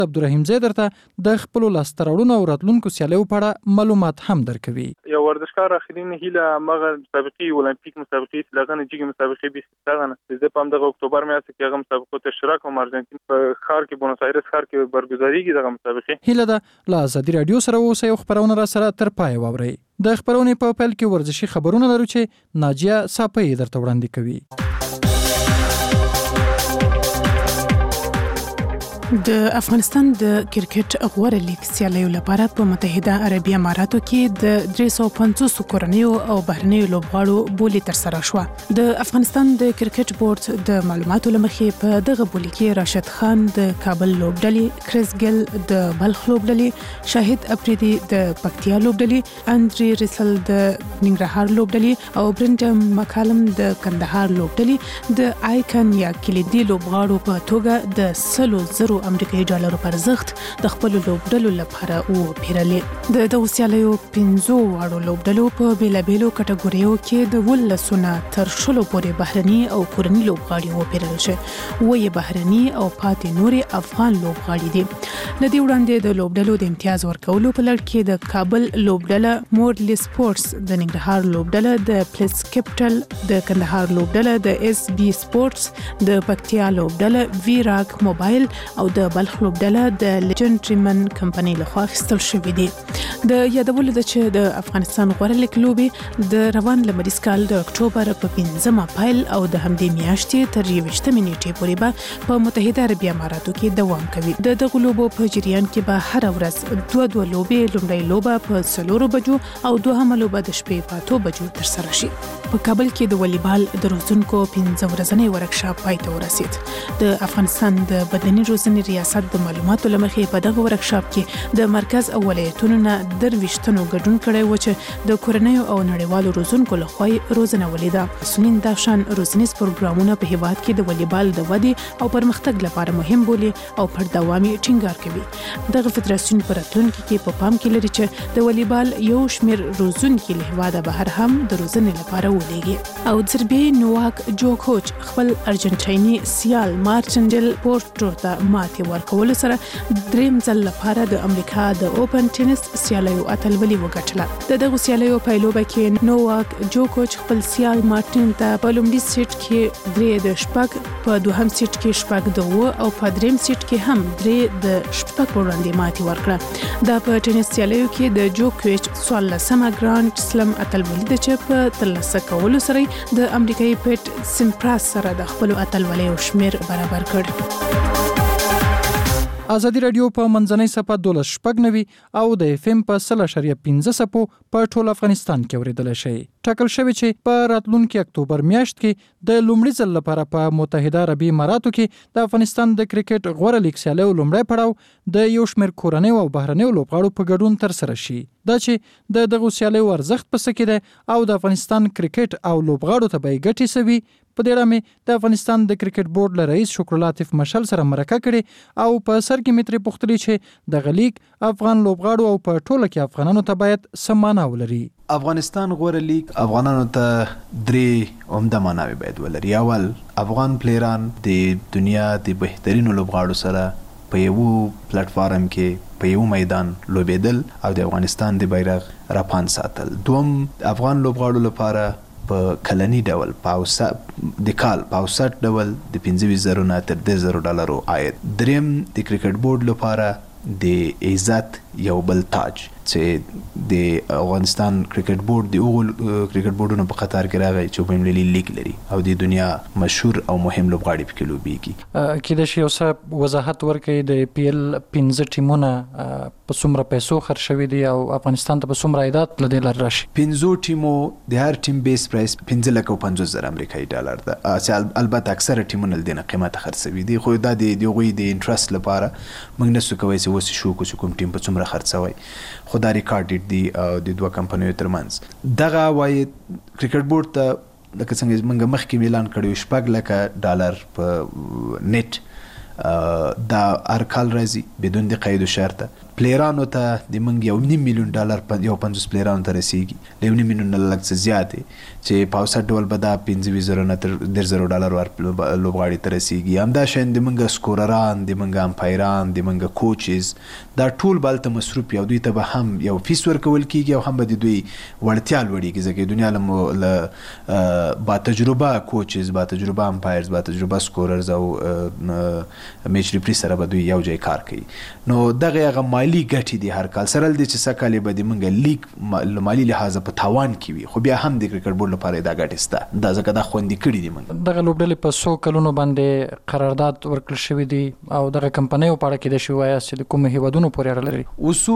عبدالرحیم زید درته د خپل لاسته راوړنو او راتلونکو سیالیو په اړه معلومات هم درکوي. یو ورزشکار اخرین هیله مغه مسابقې اولمپیک مسابقې چې لغه نجیګ مسابقې به ستغنه د پام د اکتوبر میاشت کې هغه مسابقو ته اشتراک کوم ارجنټین په ښار کې بونوس آیرس ښار کې برګزاریږي دغه مسابقې. هیله ده له ازادي رادیو سره اوسئ او خبرونه را سره تر پای واورئ. د خبرونې په پیل کې ورزشي خبرونه لرو چې ناجیه صافی درته وړاندې کوي. د افغانستان د کرکټ غوره لیګ سیالیو لپاره په متحده عربي اماراتو کې د 350 کورنیو او بهرنیو لوبغاړو بولی ترسره شوه. د افغانستان د کرکټ بورډ د معلوماتو لمخې په دغه بولی کې راشد خان د کابل لوبډلې، کریس ګل د بلخ لوبډلې، شاهد افریدي د پکتیا لوبډلې، اندري ریسل د ننګرهار لوبډلې او برنډم مکالم د کندهار لوبډلې د آیکن یا کلیدي لوبغاړو په توګه د 100,000 امریکایي ډالرو پر ارزښت د خپل لوبډلو لپاره وپیرلې. د دغه سیالیو 15 واړو لوبډلو په بیلابیلو کټګوریو کې د 19 تر 20 پورې بهرني او کورني لوبغاړي وپیرل شي. وې بهرني او پاتې نورې افغان لوبغاړي دي. لدې وړاندې د لوبډلو د امتیاز ورکولو په لړ کې د کابل لوبډله، مورلی سپورتس د ننګرهار لوبډله، د پلیس کیپټل د کندهار لوبډله، د اس بي سپورتس د پکتیا لوبډله، وی راک موبایل او د بلخ لوبډله د لیجنډرمن کمپنۍ لخوا اخیستل شوې دي. د یادولو ده چې د افغانستان غوره لیګ لوبې د روان لمریز کال د اکتوبر په 5مه پیل او د همدې میاشتې تر 21 نیټې پورې به په متحده عربي اماراتو کې دوام کوي. د دغه لوبو په جریان کې به هر ورځ دوه لوبې، لومړی لوبه په 4 بجو او دوهمه لوبه د شپې په 8 بجو ترسره شي. په کابل کې د والیبال د روزونکو 15 ورځنی ورکشاپ پای ته ورسید. د افغانستان د بدني روزنې ریاست د معلوماتو لمخې په دغه ورکشاپ کې د مرکز او ولایتونو نه 23 ګډون کړی و چې د کورنیو او نړیوالو روزونکو لخوا روزنه ولیده. مسؤلین دا شان روزنیز پروګرامونه په هیواد کې د والیبال د ودې او پرمختګ لپاره مهم بولي او پر دوامي ټینګار کوي. دغه فدراسیون په راتلونکي کې په پام کې لري چې د والیبال یو شمېر روزونکي له هیواده بهر هم د روزنې لپاره ولېږي. او د سربیایي نوواک جوکوچ خپل ارجنټایني سیال مارټن ډیل پورټو ته ماتې ورکولو سره دریم ځل لپاره د امریکا د اوپن ټینس سیالیو اتلولي وګټله. د دغه سیالیو پیلوبه کې نوواک جوکوچ خپل سیال مارټن ته په لومړي سیټ کې 3-6 په دوهم سیټ کې 7-2 او په دریم سیټ کې هم 3-6 وړاندې ماتې ورکړه. دا په ټینس سیالیو کې د جوکوچ 14مه ګرانډ سلم اتلولي ده چې په ترلاسه کولو سره د امریکایي پیټ سمپراس سره د خپل اتلولۍ شمیر برابر کړ. ازادي رادیو په منځنۍ صفحه 12.9 او د اف ام په 100.15 په ټول افغانستان کې اوریدل شي. ټاکل شوی چې په راتلونکي اکتوبر میاشت کې د لومړي ځل لپاره په متحده عربي اماراتو کې د افغانستان د کرکټ غوره لیګ سیالیو لومړی پړاو د یو شمېر کورنیو او بهرنیو لوبغاړو په ګډون ترسره شي. دا چې د دغه سیالیو ارزښت په څه کې ده او د افغانستان کرکټ او لوبغاړو ته به یې ګټې سوي. په دې اړه مې د افغانستان د کرکټ بورډ له رئیس شکر لطیف مشل سره مرکه کړې او په سر کې مې ترې پوښتلې چې دغه لیګ افغان لوبغاړو او په ټوله کې افغانانو ته باید څه معنا ولري. افغانستان غوره لیګ افغانانو ته 3 عمده معناوې باید ولري. اول، افغان پلیران د دنیا د بهترینو لوبغاړو سره په یو پلیټ فارم کې په یو میدان لوبېدل او د افغانستان د بیرغ راپان ساتل. دوم، افغان لوبغاړو لپاره په کلنی ډول د کال په اوسط ډول د 25,000 نه تر 10,000 ډالرو عاید. دریم، د کرکټ بورډ لپاره د عزت یو بل تاج چې د افغانستان کرکټ بورډ د کرکټ بورډونو په قطار کې راغی چې په ملي لیګ لري او د دنیا مشهور او مهم لوبغاړي پکې لوبېږي. کېدای شي یو څه وضاحت ورکړي د پی ایل 15 ټیمونه په څومره پیسو خرج شوي دي او افغانستان ته په څومره عایدات له دې لارې راشي؟ 15 ټیمو د هر ټیم بیس پرایس 15,50,000 امریکایي ډالر ده. البته اکثره ټیمونه له دې نه قیمته خرڅ شوي دي، خو دا د هغوی د انټرست لپاره موږ نسو کولی چې اوس شو چې کوم ټیم په څومره خرڅوي، خو دا ریکارډ دی د دوه کمپنیو ترمنځ. دغه عواید کرکټ بورډ ته لکه څنګه موږ مخکې اعلان کړی 6 لکه ډالر په نیټ دا هر کال راځي بدون د قید و شرط. پلیرانو ته د موږ $1.5 میلیون یو 50 پلیرانو ته رسیږي له $1.5 میلیون نه لږ څه زیاتې چې په اوسط ډول به دا $25,000 نه تر $10,000 لوبغاړي ته رسیږي. همدا شان د موږ سکورران، د موږ امپایران، د موږ کوچز دا ټول به هلته مصروف وي او دوی ته به هم یو فیس ورکول کیږي او هم به د دوی وړتیا لوړیږي ځکه دنیا له با تجربه کوچز، با تجربه امپایرز، با تجربه سکوررز او میچ ریفری سره به دوی یو ځای کار کوي. نو دغه هغه مالی ګټې دي هر کال سره دي چې سکهال به د موږ لیګ مالی لحاظه په تاوان کې وي، خو بیا هم د کرکټ بورډ لپاره دا ګټې شته دا ځکه دا خوندي کړي دي. موږ دغه لوبډلې په 100 کلونو باندې قرارداد ورکړل شوی دی او دغه کمپنیو په اړه کې د شوی چې د کوم هیوادونو پورې اړه لري.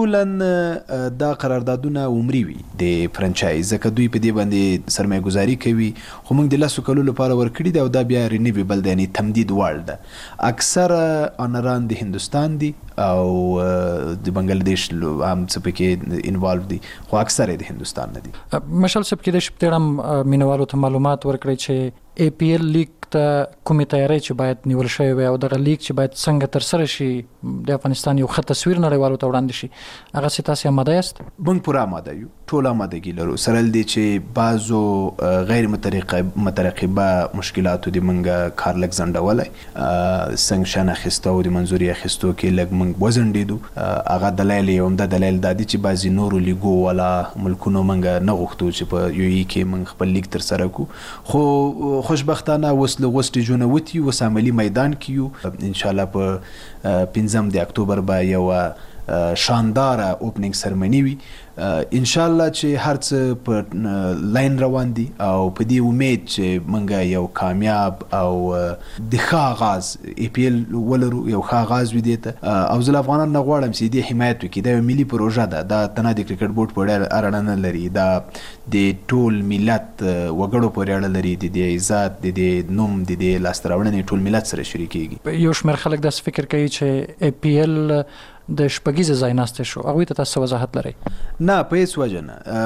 اصولا دا قراردادونه عمري وي د فرانچایز ځکه دوی په دې باندې سرمایه گذاري کوي، خو موږ د 10 کلونو لپاره ورکړي دی او دا بیا رینیویبل دی یعنی تمدید وړ ده. اکثر آنران د هندوستان دي او د بنگلاديش هم څه پکې انوالو دي خو اکثر د هندوستان نه دي. مشال صاحب کې د شپږم مینوالو ته معلومات ورکړي چې APL لیگ ته کومې تیاری چې باید نیول شوی وي او دغه لیگ چې باید څنګه ترسره شي د افغانستان یو ښه تصویر نړیوالو ته وړاندې شي هغه څه تاسو آماده یاست؟ موږ پوره آماده یو، ټول آمادګي لرو. سره دې چې بعضو غیر مترقبه مشکلاتو د موږ کار لږ ځنډولی سنکشن اخیستو او د منظوري اخیستو کې لږ موږ وځنډېدو. هغه دلایل یې همدا دلایل دا دي چې بعضې نورو لیګو والا ملکونو موږ نه غوښتو چې په UAE کې موږ خپل لیګ ترسره کړو، خو خوشبختانه اوس له غوسټې وتي اوس عملي میدان کې یو. انشاءالله په 5 د اکتوبر به یو شانداره اوپننګ سرمنی وي انشاءالله چې هر څه په لاین روان دي او په دې امید چې موږ یو کامیاب او د ښه آغاز APL ولرو، یو ښه آغاز وي دې ته. او زه له افغانانو نه غواړم چې دې حمایت وکړي. دا یو ملي پروژه ده، دا تنها د کرکټ بورډ پورې اړه نه لري، دا د ټول ملت وګړو پورې اړه لري، د دې عزت، د دې نوم، د دې لاسته راوړنې ټول ملت سره شریکېږي. یو شمېر خلک داسې فکر کوي چې APL د شپږیزه ځای ناسته شو، هغوی ته تاسو وضاحت لرئ؟ نه په هیڅ وجه نه.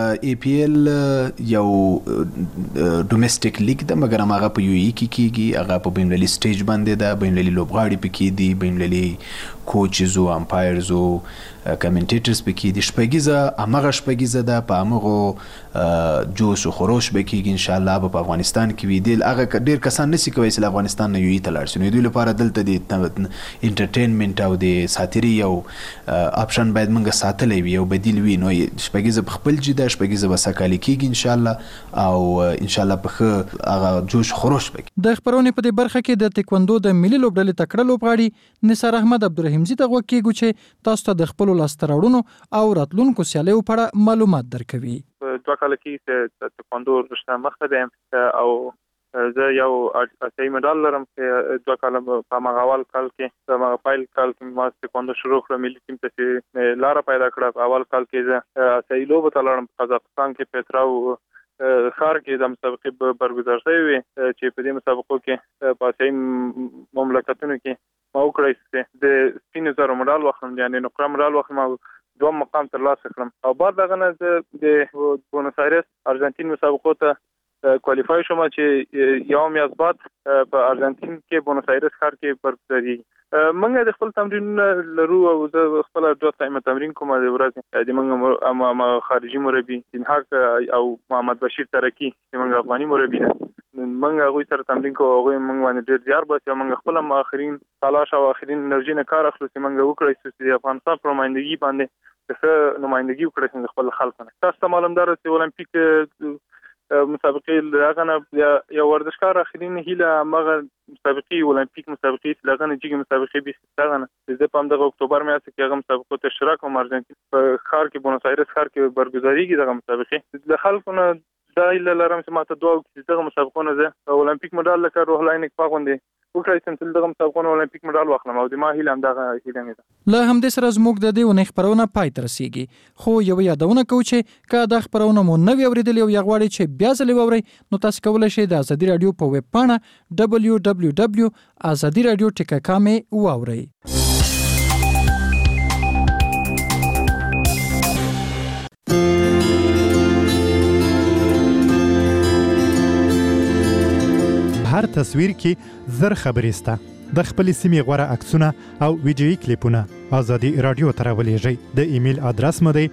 APL یو ډومېسټیک لیګ ده مګر هغه په UAE کې کیږي، هغه په بینالمللي سټیج باندې ده، بینالمللي لوبغاړي پکې دي، بینالمللي کوچز او امپایرز او کمنټیټرز پکې دي. شپږیزه همغه شپږیزه ده، په همغو جوش او خروش به کیږي انشاءالله به په افغانستان کې وي. دل هغه ډیر کسان نشي کوي چې افغانستان نه UAE ته لاړ شي، نو دوی لپاره دلته د انټرټینمنت او د ساتیري یو اپشن باید موږ ساتلی وي، یو بدیل وي. نو شپږیزه په خپل جده شپږیزه به سکهالي کیږي انشاءالله او انشاءالله په ښه هغه جوش خروش به. د خبرونې په دې برخه کې د تکوندو د ملي لوبډلې تکړه لوبغاړي نثار احمد عبدالرحیمزي ته غوږ کېږو چې تاسو ته د خپلو لاسته راوړنو او راتلونکو سیالیو په اړه معلومات درکوي. په 2 کال کې چې تکوندو رشته مخته ده او زه یو اسیایي مډال لرم چې 2 کال په اول کال کې په پایل کال کې ما تکوندو شروع کړم، ملي ټیم ته لار پیدا کړه. په اول کال کې زه اسیایي لوبو ته لاړم، قزاقستان کې پېتراو ښار کې د مسابقې برگزار شوې وې چې په دې مسابقو کې په اسیایي مملکتونو کې ما وکړی چې د سپینو زرو مډال واخلم، یعنې نقره مډال واخلم او 2 مقام ترلاسه کړم. او بعد دغه نه زه د بونس آیرس ارجنټین مسابقو ته کوالیفای شوم چې یو میاشت بعد په ارجنټین کې بونس آیرس ښار کې برگزارېږي. موږ د خپل تمرین لرو او زه خپل 2 ساعته تمرین کوم د ورځې. د موږ خارجي مربي انحاق او محمد بشیر ترکی چې موږ افغاني مربي نه موږ هغوی سره تمرین کوو، هغوی موږ باندې ډېر زیار باسي او موږ خپل آخرین تلاش او آخرین انرژي نه کار اخلو چې موږ وکړی چې د افغانستان په نمایندګي باندې ښه نمایندګي وکړی څنګه خپل خلکو نه. تاسو ته معلوم ده چې اولمپیک مسابقې هغه نه یو ورزشکار آخرین هیله هغه مسابقې اولمپیک مسابقې چې هغه نه جګې مسابقې به هغه نه زه په همدغه اکتوبر میاشت کې هغه مسابقو ته اشتراک کوم. ارجنټین په ښار کې بونس آیرس ښار کې برگزارېږي دغه مسابقې. د خلکو نه دا هیله لرم چې ماته دعا وکړي چې دغه مسابقونه زه اولمپیک مډال لکه روح الله نیکپا غوندې وکړی چې دغه مسابقونه اولمپیک مډال واخلم او د ما هیله همدغه هیله مې ده. له همدې سره زموږ د دې اونۍ خپرونه پای ته رسیږي، خو یو یادونه کوو چې که دا خپرونه مو نه وي اورېدلې او یا غواړئ چې بیا ځلې واورئ نو تاسو کولی شئ د ازادي راډیو په ویب پاڼه www.azadiradio.com واورئ. هر تصویر کې زر خبرې سته، د خپل سیمې غوړه عکسونه او ویډیويي کلیپونه ازادي رادیو ته راولېږئ. د ایمیل ادرس مو دی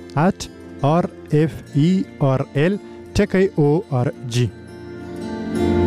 azadiweb@rferl.org.